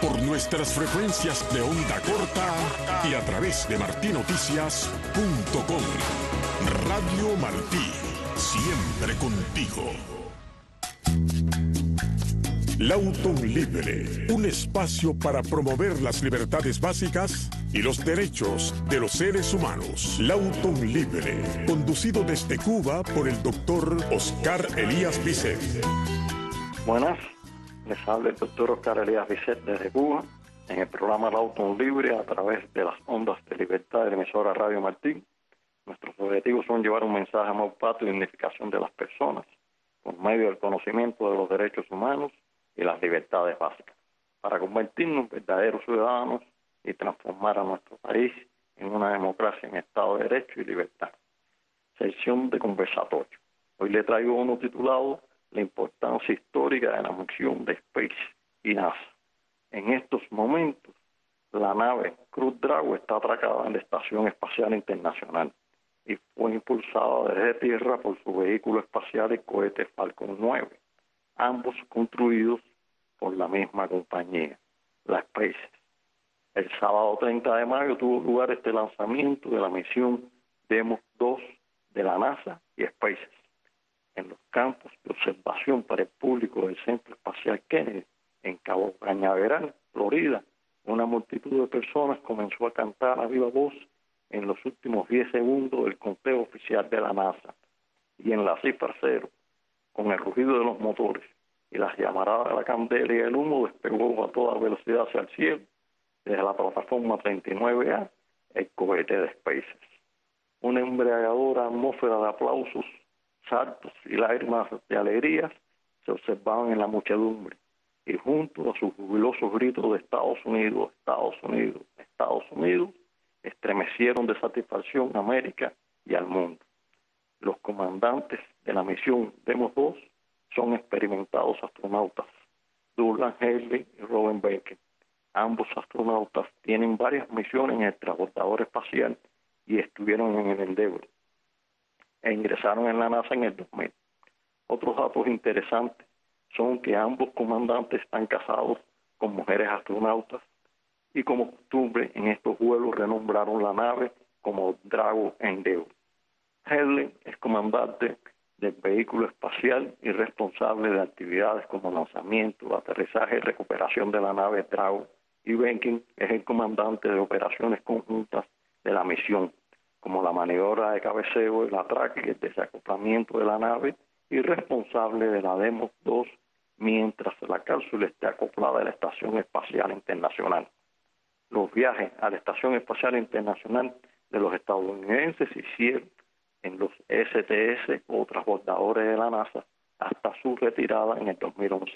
por nuestras frecuencias de onda corta y a través de martinoticias.com. Radio Martí, siempre contigo. Lauton Libre, un espacio para promover las libertades básicas y los derechos de los seres humanos. Lauton Libre, conducido desde Cuba por el doctor Oscar Elías Bisset. Buenas, les habla el doctor Oscar Elías Bisset desde Cuba, en el programa Lauton Libre a través de las ondas de libertad de la emisora Radio Martí. Nuestros objetivos son llevar un mensaje más pato y unificación de las personas por medio del conocimiento de los derechos humanos y las libertades básicas, para convertirnos en verdaderos ciudadanos y transformar a nuestro país en una democracia en Estado de Derecho y libertad. Sección de conversatorio. Hoy le traigo uno titulado La importancia histórica de la misión de Space y NASA. En estos momentos, la nave Crew Dragon está atracada en la Estación Espacial Internacional y fue impulsada desde tierra por su vehículo espacial, el cohete Falcon 9. Ambos construidos por la misma compañía, la SpaceX. El sábado 30 de mayo tuvo lugar este lanzamiento de la misión Demos 2 de la NASA y SpaceX. En los campos de observación para el público del Centro Espacial Kennedy, en Cabo Cañaveral, Florida, una multitud de personas comenzó a cantar a viva voz en los últimos 10 segundos del conteo oficial de la NASA. Y en la cifra cero, con el rugido de los motores y las llamaradas de la candela y el humo, despegó a toda velocidad hacia el cielo, desde la plataforma 39A, el cohete de SpaceX. Una embriagadora atmósfera de aplausos, saltos y lágrimas de alegría se observaban en la muchedumbre, y junto a sus jubilosos gritos de Estados Unidos, Estados Unidos, Estados Unidos, estremecieron de satisfacción a América y al mundo. Los comandantes de la misión Demos 2 son experimentados astronautas, Douglas Haley y Robert Behnken. Ambos astronautas tienen varias misiones en el transbordador espacial y estuvieron en el Endeavour e ingresaron en la NASA en el 2000. Otros datos interesantes son que ambos comandantes están casados con mujeres astronautas y, como costumbre, en estos vuelos renombraron la nave como Dragon Endeavour. Haley es comandante del vehículo espacial y responsable de actividades como lanzamiento, aterrizaje y recuperación de la nave Dragon, y Behnken es el comandante de operaciones conjuntas de la misión, como la maniobra de cabeceo, el atraque y el desacoplamiento de la nave, y responsable de la Demos 2 mientras la cápsula esté acoplada a la Estación Espacial Internacional. Los viajes a la Estación Espacial Internacional de los estadounidenses se hicieron en los STS o transbordadores de la NASA hasta su retirada en el 2011,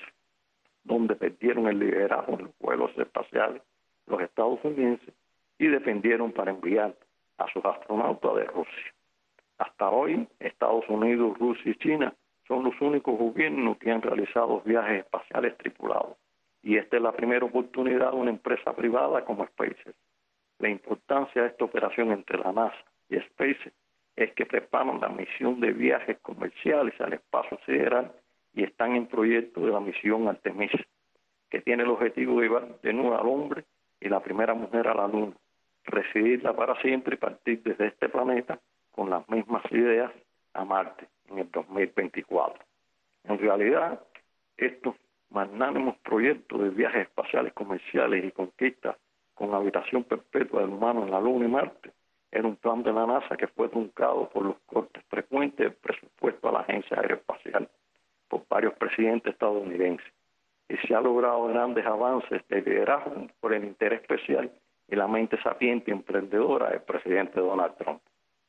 donde perdieron el liderazgo en los vuelos espaciales los estadounidenses y dependieron para enviar a sus astronautas de Rusia. Hasta hoy, Estados Unidos, Rusia y China son los únicos gobiernos que han realizado viajes espaciales tripulados, y esta es la primera oportunidad de una empresa privada como SpaceX. La importancia de esta operación entre la NASA y SpaceX es que preparan la misión de viajes comerciales al espacio sideral y están en proyecto de la misión Artemis, que tiene el objetivo de llevar de nuevo al hombre y la primera mujer a la Luna, residirla para siempre y partir desde este planeta con las mismas ideas a Marte en el 2024. En realidad, estos magnánimos proyectos de viajes espaciales comerciales y conquistas con habitación perpetua del humano en la Luna y Marte era un plan de la NASA que fue truncado por los cortes frecuentes del presupuesto a la Agencia Aeroespacial por varios presidentes estadounidenses, y se ha logrado grandes avances de liderazgo por el interés especial y la mente sapiente y emprendedora del presidente Donald Trump.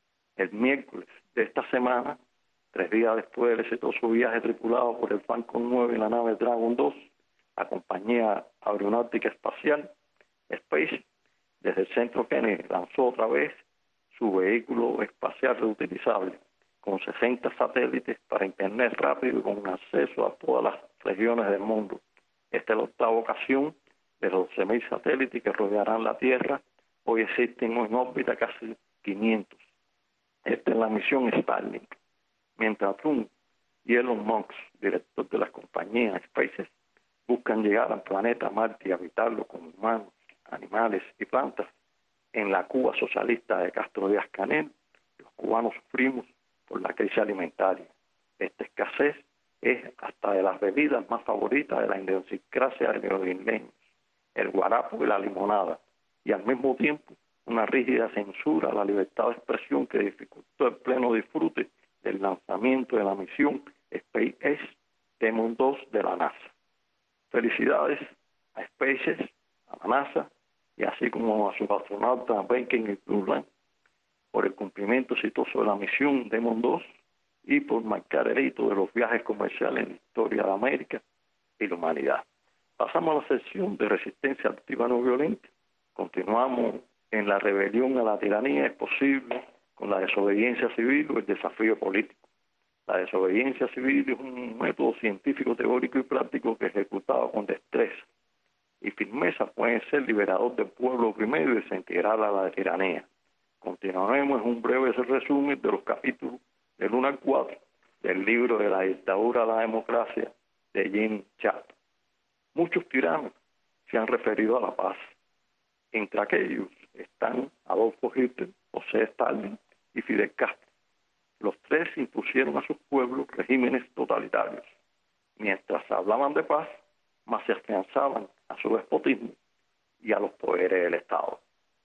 El miércoles de esta semana, 3 días después del exitoso viaje tripulado por el Falcon 9 y la nave Dragon 2, la compañía aeronáutica espacial Space, desde el centro Kennedy, lanzó otra vez su vehículo espacial reutilizable con 60 satélites para internet rápido y con acceso a todas las regiones del mundo. Esta es la octava ocasión de los 12.000 satélites que rodearán la Tierra. Hoy existen en órbita casi 500. Esta es la misión Starlink. Mientras Trump y Elon Musk, director de la compañía SpaceX, buscan llegar al planeta Marte y habitarlo con humanos, animales y plantas. En la Cuba socialista de Castro Díaz-Canel, los cubanos sufrimos por la crisis alimentaria. Esta escasez es hasta de las bebidas más favoritas de la idiosincrasia de los isleños, el guarapo y la limonada, y al mismo tiempo una rígida censura a la libertad de expresión que dificultó el pleno disfrute del lanzamiento de la misión SpaceX Demon 2 de la NASA. Felicidades a SpaceX, a la NASA, y así como a sus astronautas Behnken y Kurland, por el cumplimiento exitoso de la misión Demon 2 y por marcar el hito de los viajes comerciales en la historia de América y la humanidad. Pasamos a la sección de resistencia activa no violenta. Continuamos en la rebelión a la tiranía es posible con la desobediencia civil o el desafío político. La desobediencia civil es un método científico, teórico y práctico que ejecutado con destreza y firmeza puede ser liberador del pueblo primero y desintegrar a la tiranía. Continuaremos en un breve resumen de los capítulos del 1 al 4 del libro de la dictadura a la democracia de Jim Chap. Muchos tiranos se han referido a la paz. Entre aquellos están Adolfo Hitler, José Stalin y Fidel Castro. Los tres impusieron a sus pueblos regímenes totalitarios. Mientras hablaban de paz, más se afianzaban a su despotismo y a los poderes del Estado.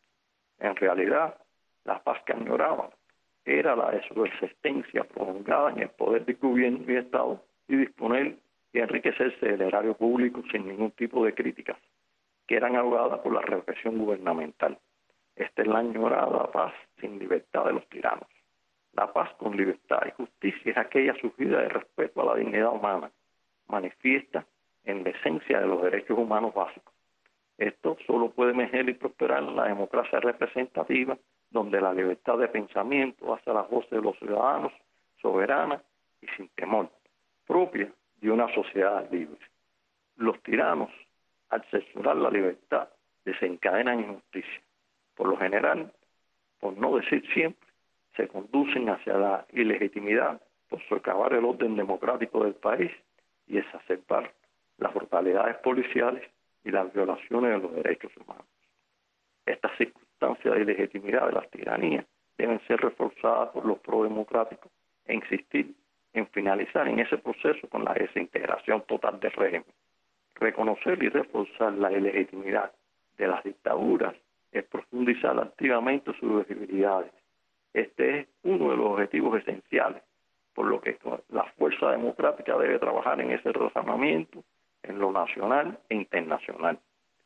En realidad, la paz que añoraban era la de su existencia prolongada en el poder del gobierno y Estado y disponer y enriquecerse del erario público sin ningún tipo de críticas, que eran ahogadas por la represión gubernamental. Esta es la añorada paz sin libertad de los tiranos. La paz con libertad y justicia es aquella surgida de respeto a la dignidad humana, manifiesta en la esencia de los derechos humanos básicos. Esto solo puede emerger y prosperar en la democracia representativa, donde la libertad de pensamiento hace las voces de los ciudadanos soberana y sin temor, propia de una sociedad libre. Los tiranos, al censurar la libertad, desencadenan injusticia. Por lo general, por no decir siempre, se conducen hacia la ilegitimidad por socavar el orden democrático del país y exacerbar las brutalidades policiales y las violaciones de los derechos humanos. Estas circunstancias de ilegitimidad de las tiranías deben ser reforzadas por los prodemocráticos e insistir en finalizar en ese proceso con la desintegración total del régimen. Reconocer y reforzar la ilegitimidad de las dictaduras es profundizar activamente sus debilidades. Este es uno de los objetivos esenciales, por lo que la fuerza democrática debe trabajar en ese razonamiento en lo nacional e internacional.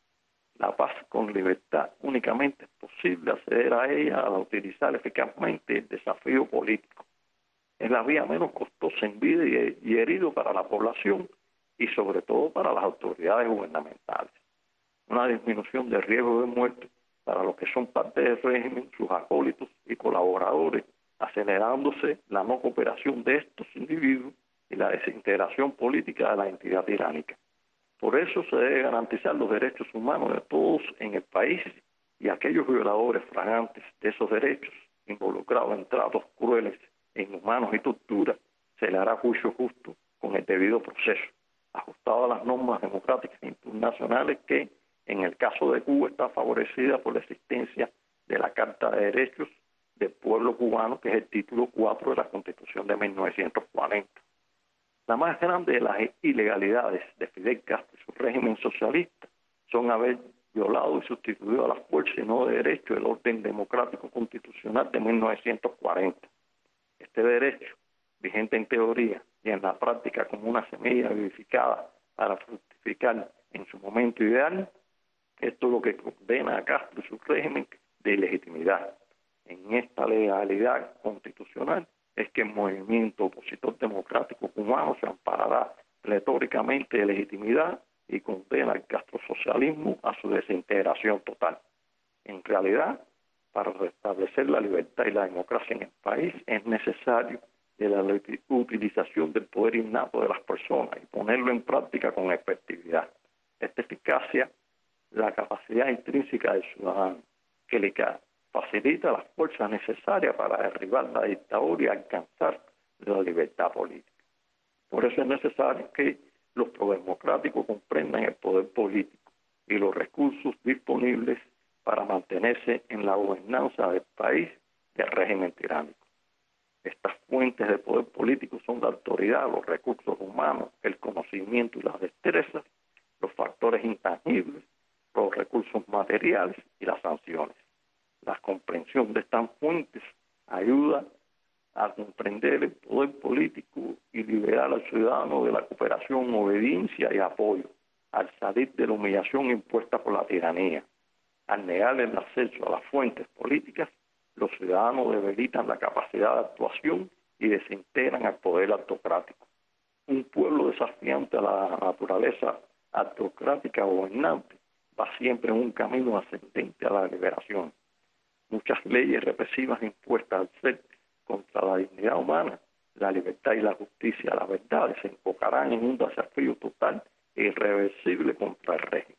La paz con libertad únicamente es posible acceder a ella al utilizar eficazmente el desafío político. Es la vía menos costosa en vida y herido para la población y sobre todo para las autoridades gubernamentales. Una disminución de riesgo de muerte para los que son parte del régimen, sus acólitos y colaboradores, acelerándose la no cooperación de estos individuos y la desintegración política de la entidad tiránica. Por eso se debe garantizar los derechos humanos de todos en el país y aquellos violadores flagrantes de esos derechos, involucrados en tratos crueles, inhumanos y tortura, se le hará juicio justo con el debido proceso, ajustado a las normas democráticas internacionales que, en el caso de Cuba, está favorecida por la existencia de la Carta de Derechos del Pueblo Cubano, que es el título 4 de la Constitución de 1940. La más grande de las ilegalidades de Fidel Castro y su régimen socialista son haber violado y sustituido a la fuerza y no de derecho el orden democrático constitucional de 1940. Este derecho, vigente en teoría y en la práctica como una semilla vivificada para fructificar en su momento ideal, esto es lo que condena a Castro y su régimen de ilegitimidad. En esta legalidad constitucional es que el movimiento opositor democrático cubano se amparará retóricamente de legitimidad y condena al castrosocialismo a su desintegración total. En realidad, para restablecer la libertad y la democracia en el país es necesario de la utilización del poder innato de las personas y ponerlo en práctica con efectividad. Esta eficacia, la capacidad intrínseca del ciudadano, que le facilita las fuerzas necesarias para derribar la dictadura y alcanzar la libertad política. Por eso es necesario que los prodemocráticos comprendan el poder político y los recursos disponibles para mantenerse en la gobernanza del país del régimen tiránico. Estas fuentes de poder político son la autoridad, los recursos humanos, el conocimiento y las destrezas, los factores intangibles, los recursos materiales y las sanciones. La comprensión de estas fuentes ayuda a comprender el poder político y liberar al ciudadano de la cooperación, obediencia y apoyo, al salir de la humillación impuesta por la tiranía. Al negar el acceso a las fuentes políticas, los ciudadanos debilitan la capacidad de actuación y desintegran al poder autocrático. Un pueblo desafiante a la naturaleza autocrática gobernante va siempre en un camino ascendente a la liberación. Muchas leyes represivas impuestas al ser contra la dignidad humana, la libertad y la justicia, la verdad, se enfocarán en un desafío total e irreversible contra el régimen.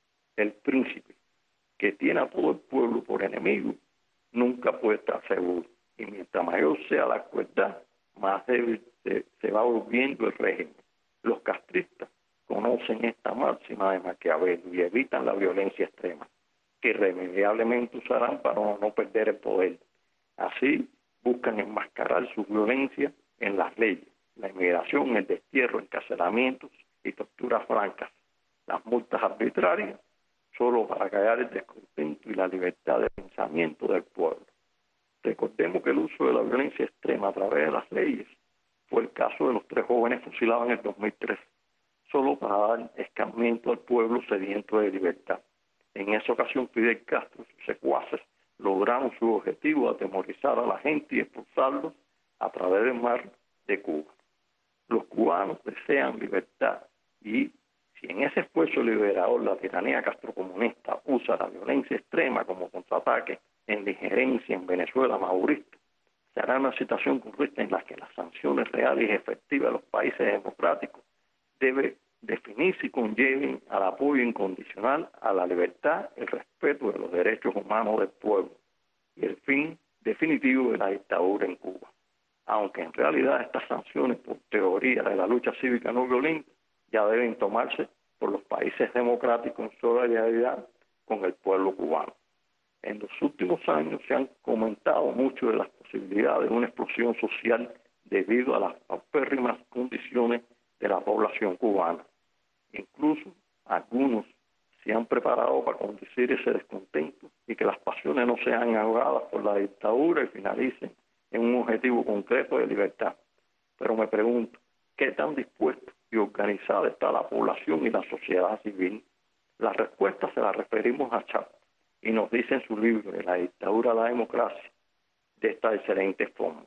El príncipe que tiene a todo el pueblo por enemigo nunca puede estar seguro, y mientras mayor sea la crueldad, más débil se va volviendo el régimen. Los castristas conocen esta máxima de Maquiavelo y evitan la violencia extrema, que irremediablemente usarán para no perder el poder. Así, buscan enmascarar su violencia en las leyes, la inmigración, el destierro, encarcelamientos y torturas francas, las multas arbitrarias, solo para callar el descontento y la libertad de pensamiento del pueblo. Recordemos que el uso de la violencia extrema a través de las leyes fue el caso de los 3 jóvenes fusilados en el 2003, solo para dar escarmiento al pueblo sediento de libertad. En esa ocasión, Fidel Castro y sus secuaces lograron su objetivo de atemorizar a la gente y expulsarlos a través del mar de Cuba. Los cubanos desean libertad y si en ese esfuerzo liberador la tiranía castrocomunista usa la violencia extrema como contraataque en la injerencia en Venezuela madurista, será una situación correcta en la que las sanciones reales y efectivas de los países democráticos debe definirse y conlleven al apoyo incondicional a la libertad, el respeto de los derechos humanos del pueblo y el fin definitivo de la dictadura en Cuba. Aunque en realidad estas sanciones, por teoría de la lucha cívica no violenta, ya deben tomarse por los países democráticos en solidaridad con el pueblo cubano. En los últimos años se han comentado mucho de las posibilidades de una explosión social debido a las paupérrimas condiciones de la población cubana. Incluso algunos se han preparado para conducir ese descontento y que las pasiones no sean ahogadas por la dictadura y finalicen en un objetivo concreto de libertad. Pero me pregunto, ¿qué tan dispuesta y organizada está la población y la sociedad civil? La respuesta se la referimos a Chávez y nos dice en su libro de la dictadura a la democracia de esta excelente forma.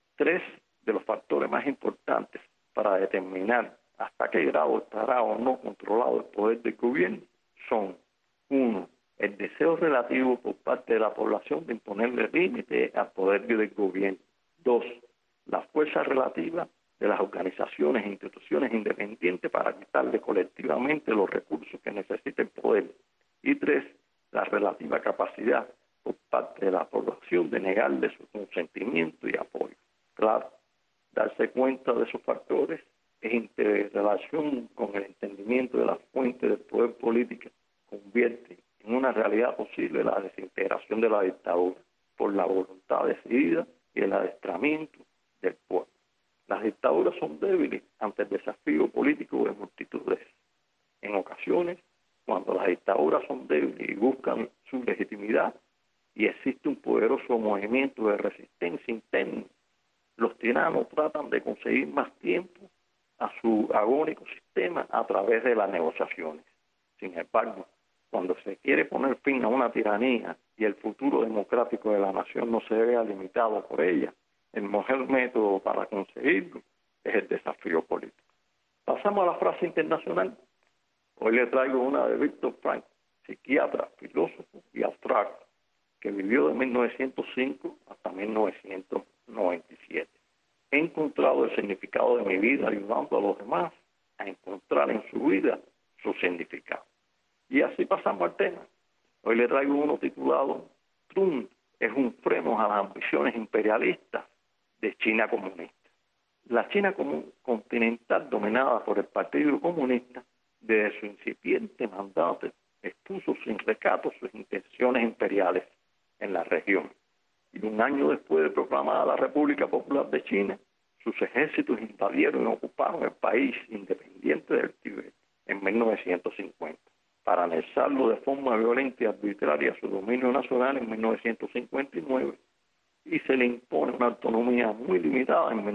3 de los factores más importantes para determinar hasta qué grado estará o no controlado el poder del gobierno son: 1. El deseo relativo por parte de la población de imponerle límite al poder del gobierno. 2. La fuerza relativa de las organizaciones e instituciones independientes para quitarle colectivamente los recursos que necesita el poder. Y 3. La relativa capacidad por parte de la población de negarle su consentimiento y apoyo. Claro, darse cuenta de esos factores es interrelación con el entendimiento de las fuentes del poder político, convierte en una realidad posible la desintegración de la dictadura por la voluntad decidida y el adestramiento del pueblo. Las dictaduras son débiles ante el desafío político de multitudes. En ocasiones, cuando las dictaduras son débiles y buscan su legitimidad y existe un poderoso movimiento de resistencia interna, los tiranos tratan de conseguir más tiempo a su agónico sistema a través de las negociaciones. Sin embargo, cuando se quiere poner fin a una tiranía y el futuro democrático de la nación no se vea limitado por ella, el mejor método para conseguirlo es el desafío político. Pasamos a la frase internacional. Hoy le traigo una de Viktor Frankl, psiquiatra, filósofo y abstracto, que vivió de 1905 hasta 1997. He encontrado el significado de mi vida ayudando a los demás a encontrar en su vida su significado. Y así pasamos al tema. Hoy le traigo uno titulado Trump es un freno a las ambiciones imperialistas de China comunista. La China continental, dominada por el Partido Comunista, desde su incipiente mandato, expuso sin recato sus intenciones imperiales en la región. Y un año después de proclamada la República Popular de China, sus ejércitos invadieron y ocuparon el país independiente del Tíbet en 1950, para anexarlo de forma violenta y arbitraria a su dominio nacional en 1959, y se le impone una autonomía muy limitada en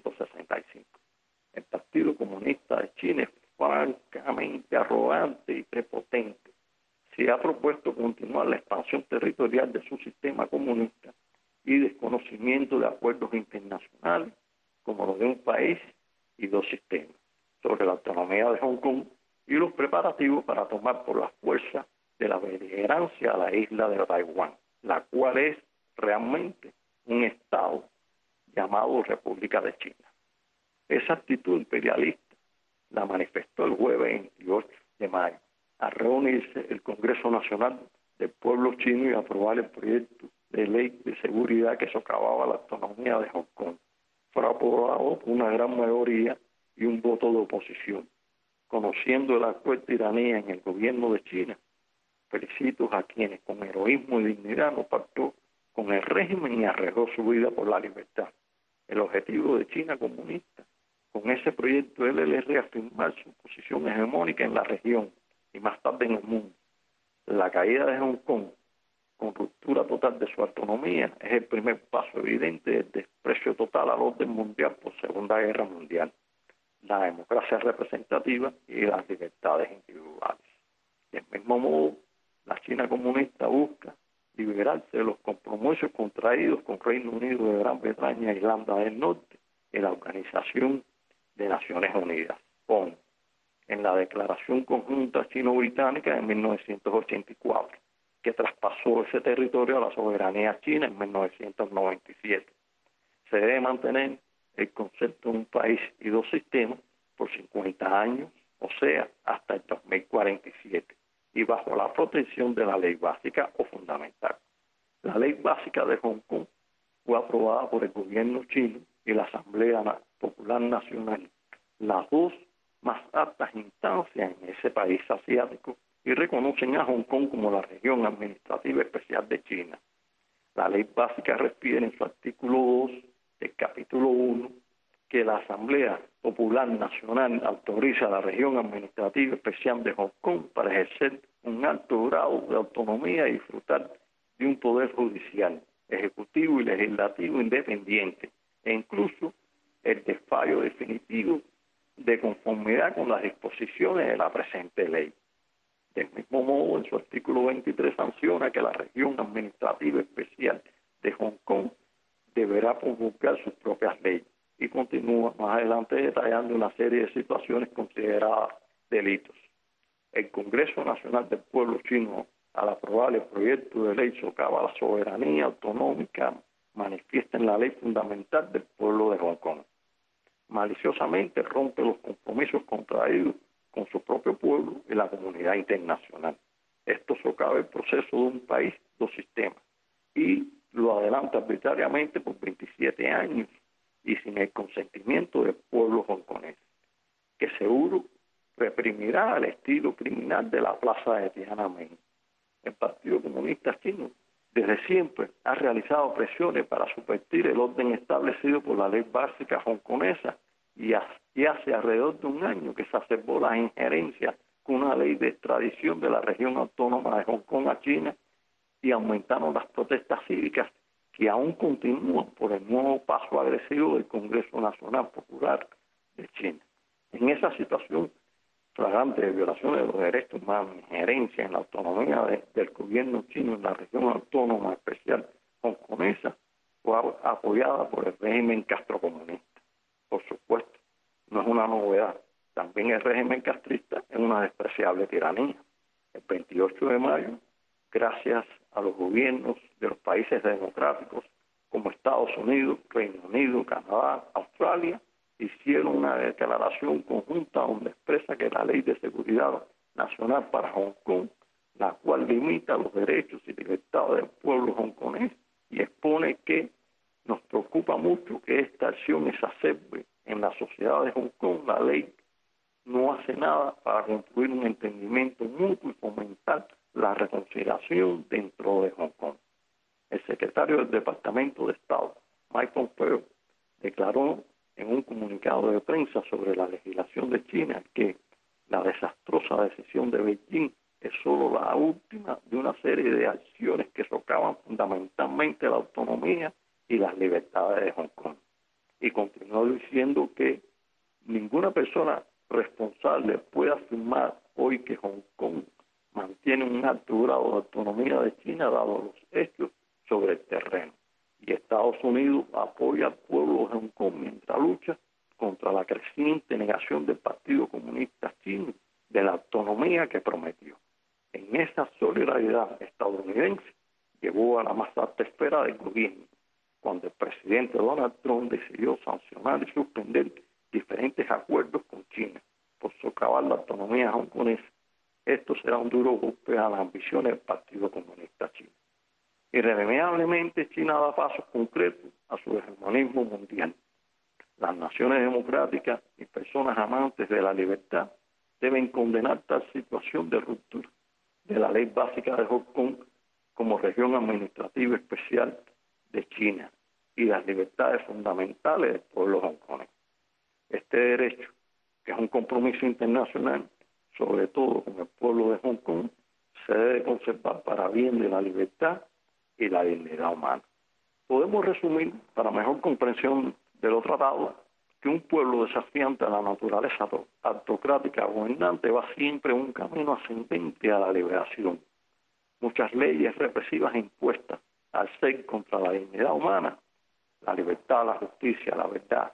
1965. El Partido Comunista de China es francamente arrogante y prepotente. Se ha propuesto continuar la expansión territorial de su sistema comunista y desconocimiento de acuerdos internacionales como los de un país y dos sistemas, sobre la autonomía de Hong Kong y los preparativos para tomar por la fuerza de la beligerancia a la isla de Taiwán, la cual es realmente un Estado llamado República de China. Esa actitud imperialista la manifestó el jueves 28 de mayo al reunirse el Congreso Nacional del Pueblo Chino y aprobar el proyecto de ley de seguridad que socavaba la autonomía de Hong Kong. Fue aprobado por una gran mayoría y un voto de oposición. Conociendo la actual tiranía en el gobierno de China, felicito a quienes con heroísmo y dignidad no pactó con el régimen y arriesgó su vida por la libertad. El objetivo de China comunista con ese proyecto de ley es reafirmar su posición hegemónica en la región y más tarde en el mundo. La caída de Hong Kong, con ruptura total de su autonomía, es el primer paso evidente del desprecio total al orden mundial por Segunda Guerra Mundial, la democracia representativa y las libertades individuales. Del mismo modo, la China comunista busca liberarse de los compromisos contraídos con Reino Unido de Gran Bretaña e Irlanda del Norte en la Organización de Naciones Unidas, ONU, en la Declaración Conjunta Chino-Británica de 1984, que traspasó ese territorio a la soberanía china en 1997. Se debe mantener el concepto de un país y dos sistemas por 50 años, o sea, hasta el 2047, y bajo la protección de la ley básica o fundamental. La ley básica de Hong Kong fue aprobada por el gobierno chino y la Asamblea Popular Nacional, las dos más altas instancias en ese país asiático, y reconocen a Hong Kong como la región administrativa especial de China. La ley básica refiere en su artículo 2 del capítulo 1 que la Asamblea Popular Nacional autoriza a la región administrativa especial de Hong Kong para ejercer un alto grado de autonomía y disfrutar de un poder judicial, ejecutivo y legislativo independiente, e incluso el desfallo definitivo de conformidad con las disposiciones de la presente ley. Del mismo modo, en su artículo 23 sanciona que la región administrativa especial de Hong Kong deberá promulgar sus propias leyes, y continúa más adelante detallando una serie de situaciones consideradas delitos. El Congreso Nacional del Pueblo Chino, al aprobar el proyecto de ley, socava la soberanía autonómica manifiesta en la ley fundamental del pueblo de Hong Kong. Maliciosamente rompe los compromisos contraídos con su propio pueblo y la comunidad internacional. Esto socava el proceso de un país, dos sistemas, y lo adelanta arbitrariamente por 27 años y sin el consentimiento del pueblo hongkonés, que seguro reprimirá al estilo criminal de la plaza de Tiananmen. El Partido Comunista Chino desde siempre ha realizado presiones para subvertir el orden establecido por la ley básica hongkonesa, y hace alrededor de un año que se exacerbó la injerencia con una ley de extradición de la región autónoma de Hong Kong a China, y aumentaron las protestas cívicas que aún continúan por el nuevo paso agresivo del Congreso Nacional Popular de China. En esa situación flagrante de violaciones de los derechos humanos, injerencia en la autonomía del gobierno chino en la región autónoma especial hongkonesa, fue apoyada por el régimen castrocomunista. Por supuesto, no es una novedad. También el régimen castrista es una despreciable tiranía. El 28 de mayo, gracias a los gobiernos de los países democráticos como Estados Unidos, Reino Unido, Canadá, Australia, hicieron una declaración conjunta donde expresa que la Ley de Seguridad Nacional para Hong Kong, la cual limita los derechos y libertades del pueblo hongkonés, y expone que nos preocupa mucho que esta acción exacerbe en la sociedad de Hong Kong, la ley no hace nada para construir un entendimiento mutuo y fomentar la reconciliación dentro de Hong Kong. El secretario del Departamento de Estado, Mike Pompeo, declaró en un comunicado de prensa sobre la legislación de China que la desastrosa decisión de Beijing es solo la última de una serie de acciones que socavan fundamentalmente la autonomía y las libertades de Hong Kong. Y continuó diciendo que ninguna persona responsable puede afirmar hoy que Hong Kong mantiene un alto grado de autonomía de China dado los hechos sobre el terreno. Y Estados Unidos apoya al pueblo de Hong Kong mientras lucha contra la creciente negación del Partido Comunista Chino de la autonomía que prometió. En esa solidaridad estadounidense llevó a la más alta esfera del gobierno, cuando el presidente Donald Trump decidió sancionar y suspender diferentes acuerdos con China por socavar la autonomía hongkonesa. Esto será un duro golpe a las ambiciones del Partido Comunista Chino. Irremediablemente, China da pasos concretos a su hegemonismo mundial. Las naciones democráticas y personas amantes de la libertad deben condenar tal situación de ruptura de la ley básica de Hong Kong como región administrativa especial de China y las libertades fundamentales del pueblo hongkonés. Este derecho, que es un compromiso internacional, sobre todo con el pueblo de Hong Kong, se debe conservar para bien de la libertad y la dignidad humana. Podemos resumir, para mejor comprensión de lo tratado, que un pueblo desafiante a la naturaleza autocrática gobernante va siempre un camino ascendente a la liberación. Muchas leyes represivas impuestas al ser contra la dignidad humana, la libertad, la justicia, la verdad,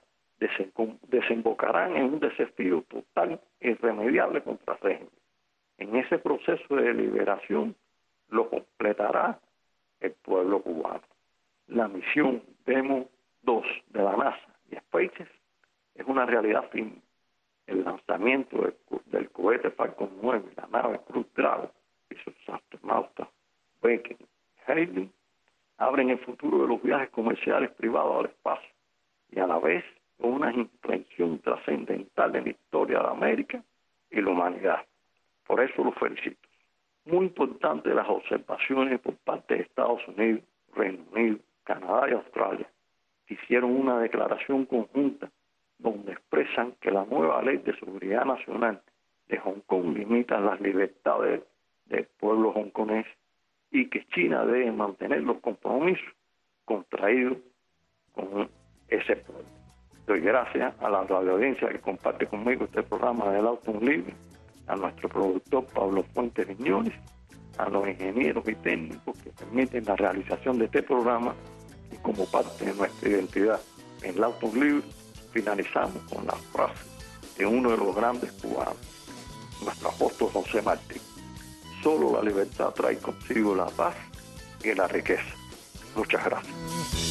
desembocarán en un desafío total e irremediable contra el régimen. En ese proceso de liberación lo completará el pueblo cubano. La misión Demo 2 de la NASA y SpaceX es una realidad firme. El lanzamiento del cohete Falcon 9, la nave Crew Dragon y sus astronautas Beacon y Haley abren el futuro de los viajes comerciales privados al espacio y a la vez una inflexión trascendental en la historia de América y la humanidad. Por eso los felicito. Muy importante las observaciones por parte de Estados Unidos, Reino Unido, Canadá y Australia, que hicieron una declaración conjunta donde expresan que la nueva ley de seguridad nacional de Hong Kong limita las libertades del pueblo hongkonés y que China debe mantener los compromisos contraídos con ese pueblo. Doy gracias a la radioaudiencia que comparte conmigo este programa del Auto Libre, a nuestro productor Pablo Fuentes Viñones, a los ingenieros y técnicos que permiten la realización de este programa y como parte de nuestra identidad en el Auto Libre, finalizamos con la frase de uno de los grandes cubanos, nuestro apóstol José Martí: solo la libertad trae consigo la paz y la riqueza. Muchas gracias.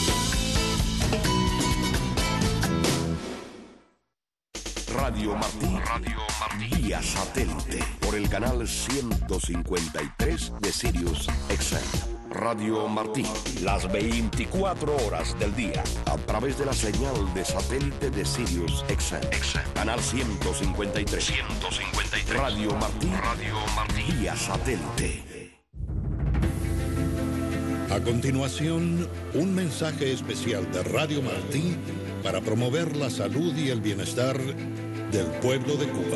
Radio Martí, vía satélite, por el canal 153 de Sirius XM. Radio Martí, las 24 horas del día, a través de la señal de satélite de Sirius XM. Canal 153. Radio Martí, vía satélite. A continuación, un mensaje especial de Radio Martí para promover la salud y el bienestar del pueblo de Cuba.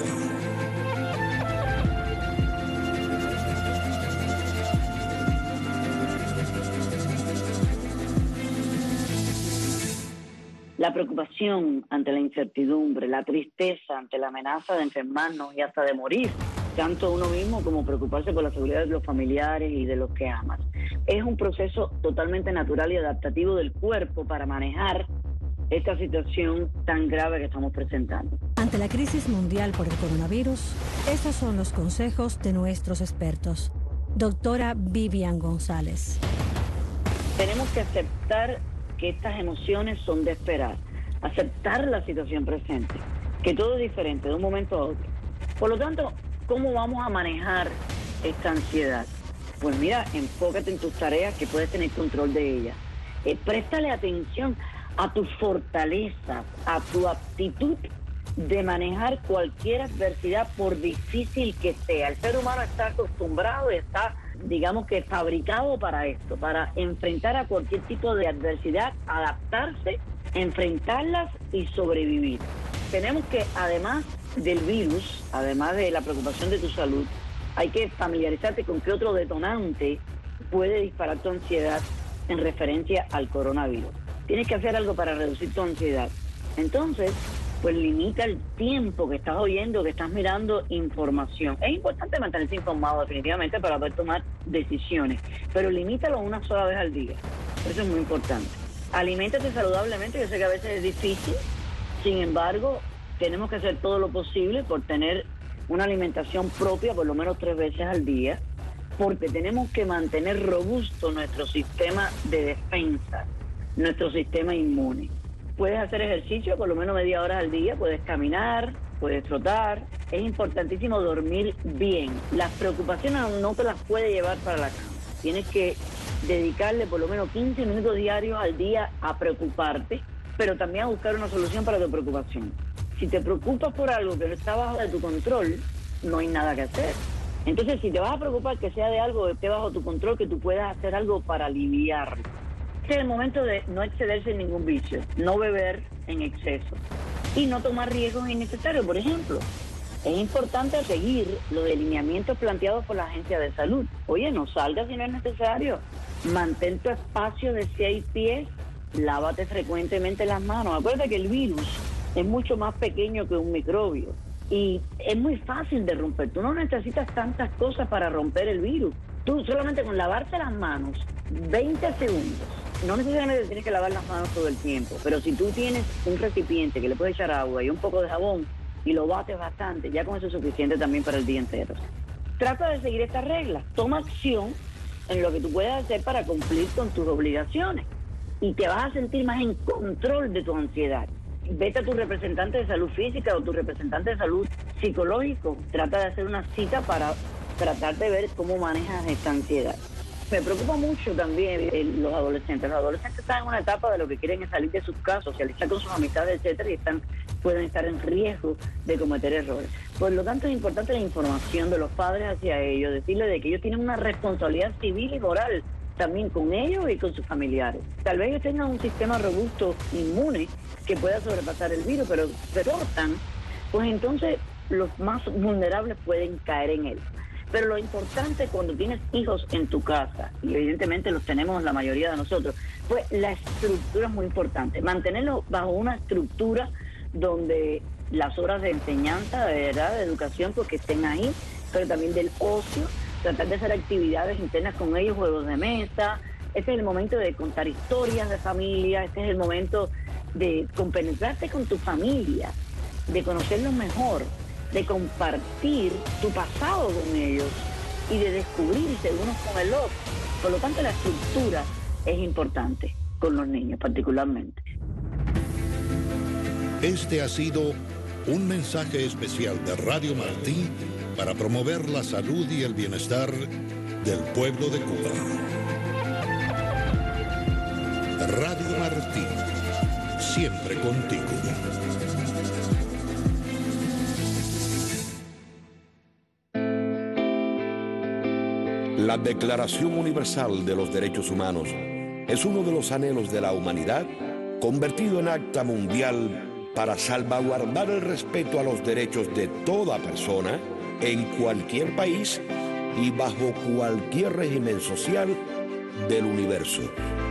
La preocupación ante la incertidumbre, la tristeza ante la amenaza de enfermarnos y hasta de morir, tanto uno mismo como preocuparse por la seguridad de los familiares y de los que amas. Es un proceso totalmente natural y adaptativo del cuerpo para manejar esta situación tan grave que estamos presentando. Ante la crisis mundial por el coronavirus, estos son los consejos de nuestros expertos. Doctora Vivian González. Tenemos que aceptar que estas emociones son de esperar, aceptar la situación presente, que todo es diferente de un momento a otro. Por lo tanto, ¿cómo vamos a manejar esta ansiedad? Pues mira, enfócate en tus tareas que puedes tener control de ellas. Préstale atención a tu fortaleza, a tu aptitud de manejar cualquier adversidad, por difícil que sea. El ser humano está acostumbrado y está, digamos que fabricado para esto, para enfrentar a cualquier tipo de adversidad, adaptarse, enfrentarlas y sobrevivir. Tenemos que, además del virus, además de la preocupación de tu salud, hay que familiarizarte con qué otro detonante puede disparar tu ansiedad en referencia al coronavirus. Tienes que hacer algo para reducir tu ansiedad. Entonces, pues limita el tiempo que estás oyendo, que estás mirando información. Es importante mantenerse informado definitivamente para poder tomar decisiones, pero limítalo una sola vez al día. Eso es muy importante. Aliméntate saludablemente, yo sé que a veces es difícil, sin embargo, tenemos que hacer todo lo posible por tener una alimentación propia por lo menos 3 veces al día, porque tenemos que mantener robusto nuestro sistema de defensa, nuestro sistema inmune. Puedes hacer ejercicio por lo menos media hora al día, puedes caminar, puedes trotar. Es importantísimo dormir bien. Las preocupaciones no te las puedes llevar para la cama. Tienes que dedicarle por lo menos 15 minutos diarios al día a preocuparte, pero también a buscar una solución para tu preocupación. Si te preocupas por algo que no está bajo de tu control, no hay nada que hacer. Entonces, si te vas a preocupar que sea de algo que esté bajo tu control, que tú puedas hacer algo para aliviarlo. Este es el momento de no excederse en ningún vicio, no beber en exceso y no tomar riesgos innecesarios. Por ejemplo, es importante seguir los lineamientos planteados por la Agencia de Salud. Oye, no salgas si no es necesario. Mantén tu espacio de 6 pies, lávate frecuentemente las manos. Acuérdate que el virus es mucho más pequeño que un microbio y es muy fácil de romper. Tú no necesitas tantas cosas para romper el virus. Tú solamente con lavarte las manos 20 segundos. No necesariamente tienes que lavar las manos todo el tiempo, pero si tú tienes un recipiente que le puedes echar agua y un poco de jabón y lo bates bastante, ya con eso es suficiente también para el día entero. Trata de seguir estas reglas. Toma acción en lo que tú puedes hacer para cumplir con tus obligaciones y te vas a sentir más en control de tu ansiedad. Vete a tu representante de salud física o tu representante de salud psicológico. Trata de hacer una cita para tratar de ver cómo manejas esta ansiedad. Me preocupa mucho también los adolescentes. Los adolescentes están en una etapa de lo que quieren es salir de sus casas, socializar con sus amistades, etcétera, y pueden estar en riesgo de cometer errores. Por lo tanto, es importante la información de los padres hacia ellos, decirles de que ellos tienen una responsabilidad civil y moral también con ellos y con sus familiares. Tal vez ellos tengan un sistema robusto, inmune, que pueda sobrepasar el virus, pero se cortan, pues entonces los más vulnerables pueden caer en él. Pero lo importante cuando tienes hijos en tu casa, y evidentemente los tenemos la mayoría de nosotros, pues la estructura es muy importante. Mantenerlos bajo una estructura donde las horas de enseñanza, de verdad, de educación, pues que estén ahí, pero también del ocio, tratar de hacer actividades internas con ellos, juegos de mesa. Este es el momento de contar historias de familia, este es el momento de compenetrarte con tu familia, de conocerlos mejor, de compartir tu pasado con ellos y de descubrirse unos con el otro. Por lo tanto, la estructura es importante con los niños particularmente. Este ha sido un mensaje especial de Radio Martí para promover la salud y el bienestar del pueblo de Cuba. Radio Martí, siempre contigo. La Declaración Universal de los Derechos Humanos es uno de los anhelos de la humanidad convertido en acta mundial para salvaguardar el respeto a los derechos de toda persona en cualquier país y bajo cualquier régimen social del universo.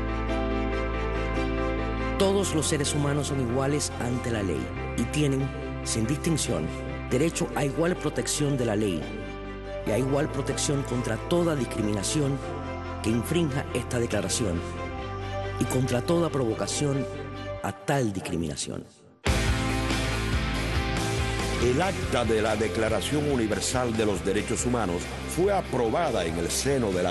Todos los seres humanos son iguales ante la ley y tienen, sin distinción, derecho a igual protección de la ley y a igual protección contra toda discriminación que infrinja esta declaración y contra toda provocación a tal discriminación. El acta de la Declaración Universal de los Derechos Humanos fue aprobada en el seno de la